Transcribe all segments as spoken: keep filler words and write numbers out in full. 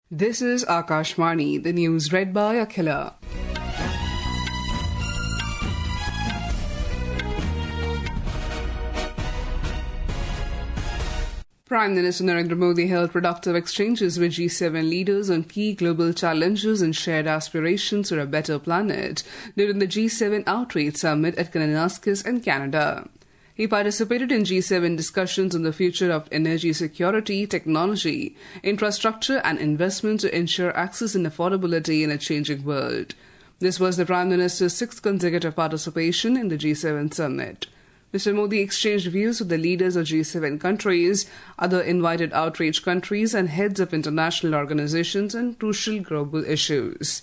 This is Akashvani, the news read by Akhila. Prime Minister Narendra Modi held productive exchanges with G seven leaders on key global challenges and shared aspirations for a better planet during the G seven Outreach Summit at Kananaskis in Canada. He participated in G seven discussions on the future of energy security, technology, infrastructure and investment to ensure access and affordability in a changing world. This was the Prime Minister's sixth consecutive participation in the G seven summit. Mister Modi exchanged views with the leaders of G seven countries, other invited outreach countries and heads of international organizations on crucial global issues.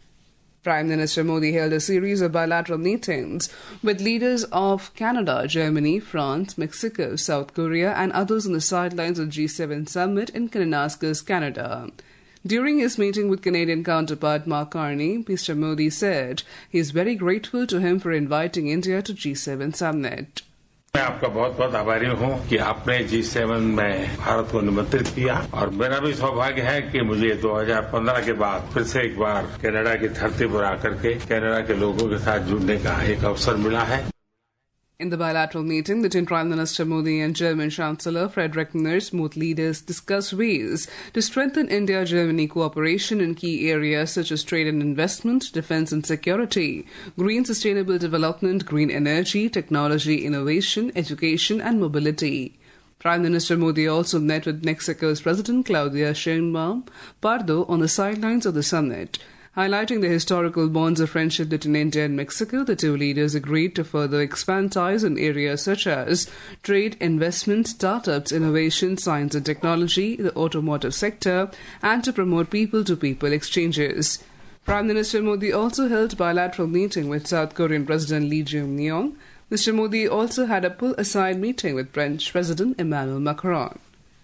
Prime Minister Modi held a series of bilateral meetings with leaders of Canada, Germany, France, Mexico, South Korea and others on the sidelines of the G seven summit in Kananaskis, Canada. During his meeting with Canadian counterpart Mark Carney, Mister Modi said he is very grateful to him for inviting India to G seven summit. मैं आपका बहुत बहुत आभारी हूं कि आपने जी seven में भारत को निमंत्रित किया और मेरा भी सौभाग्य है कि मुझे दो हज़ार पंद्रह के बाद फिर से एक बार कनाडा की धरती पर आकर के कनाडा के लोगों के साथ जुड़ने का एक अवसर मिला है. In the bilateral meeting between Prime Minister Modi and German Chancellor Friedrich Merz, both leaders discussed ways to strengthen India-Germany cooperation in key areas such as trade and investment, defense and security, green sustainable development, green energy, technology, innovation, education and mobility. Prime Minister Modi also met with Mexico's President Claudia Sheinbaum Pardo on the sidelines of the summit. Highlighting the historical bonds of friendship between India and Mexico, the two leaders agreed to further expand ties in areas such as trade, investment, startups, innovation, science and technology, the automotive sector, and to promote people-to-people exchanges. Prime Minister Modi also held a bilateral meeting with South Korean President Lee Jae-myung. Mister Modi also had a pull-aside meeting with French President Emmanuel Macron.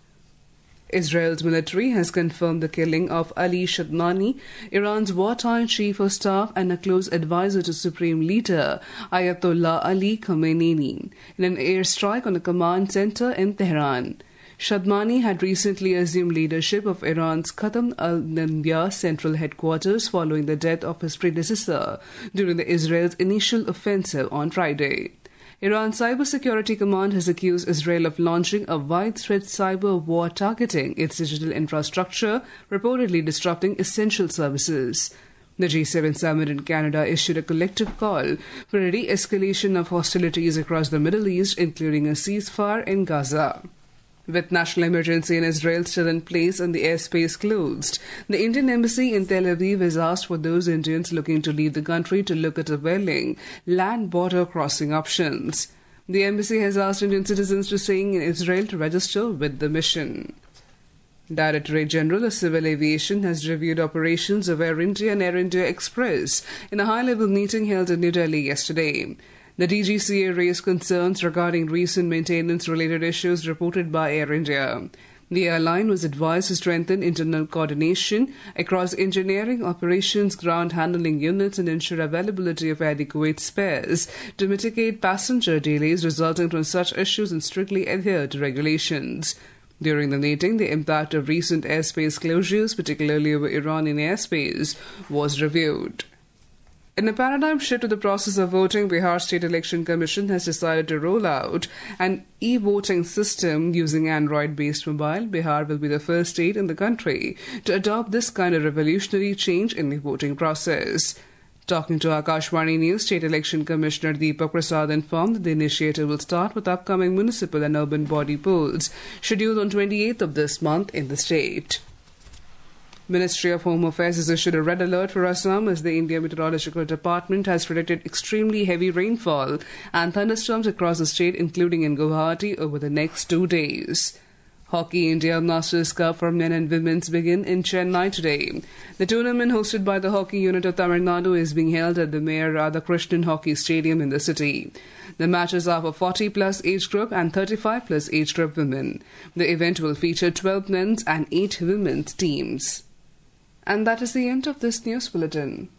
Israel's military has confirmed the killing of Ali Shadmani, Iran's wartime chief of staff and a close advisor to Supreme Leader Ayatollah Ali Khamenei, in an airstrike on a command center in Tehran. Shadmani had recently assumed leadership of Iran's Khatam al-Nabiyya central headquarters following the death of his predecessor during the Israel's initial offensive on Friday. Iran's Cybersecurity Command has accused Israel of launching a widespread cyber war targeting its digital infrastructure, reportedly disrupting essential services. The G seven summit in Canada issued a collective call for a de-escalation of hostilities across the Middle East, including a ceasefire in Gaza. With national emergency in Israel still in place and the airspace closed, the Indian embassy in Tel Aviv has asked for those Indians looking to leave the country to look at availing land border crossing options. The embassy has asked Indian citizens to staying in Israel to register with the mission. Directorate General of Civil Aviation has reviewed operations of Air India and Air India Express in a high-level meeting held in New Delhi yesterday. The D G C A raised concerns regarding recent maintenance-related issues reported by Air India. The airline was advised to strengthen internal coordination across engineering, operations, ground handling units and ensure availability of adequate spares to mitigate passenger delays resulting from such issues and strictly adhere to regulations. During the meeting, the impact of recent airspace closures, particularly over Iranian airspace, was reviewed. In a paradigm shift to the process of voting, Bihar State Election Commission has decided to roll out an e-voting system using Android-based mobile. Bihar will be the first state in the country to adopt this kind of revolutionary change in the voting process. Talking to Akashvani News, State Election Commissioner Deepak Prasad informed that the initiative will start with upcoming municipal and urban body polls scheduled on twenty-eighth of this month in the state. Ministry of Home Affairs has issued a red alert for Assam as the India Meteorological Department has predicted extremely heavy rainfall and thunderstorms across the state, including in Guwahati, over the next two days. Hockey India Masters Cup for men and women's begin in Chennai today. The tournament, hosted by the hockey unit of Tamil Nadu, is being held at the Mayor Radhakrishnan Hockey Stadium in the city. The matches are for forty plus age group and thirty-five plus age group women. The event will feature twelve men's and eight women's teams. And that is the end of this news bulletin.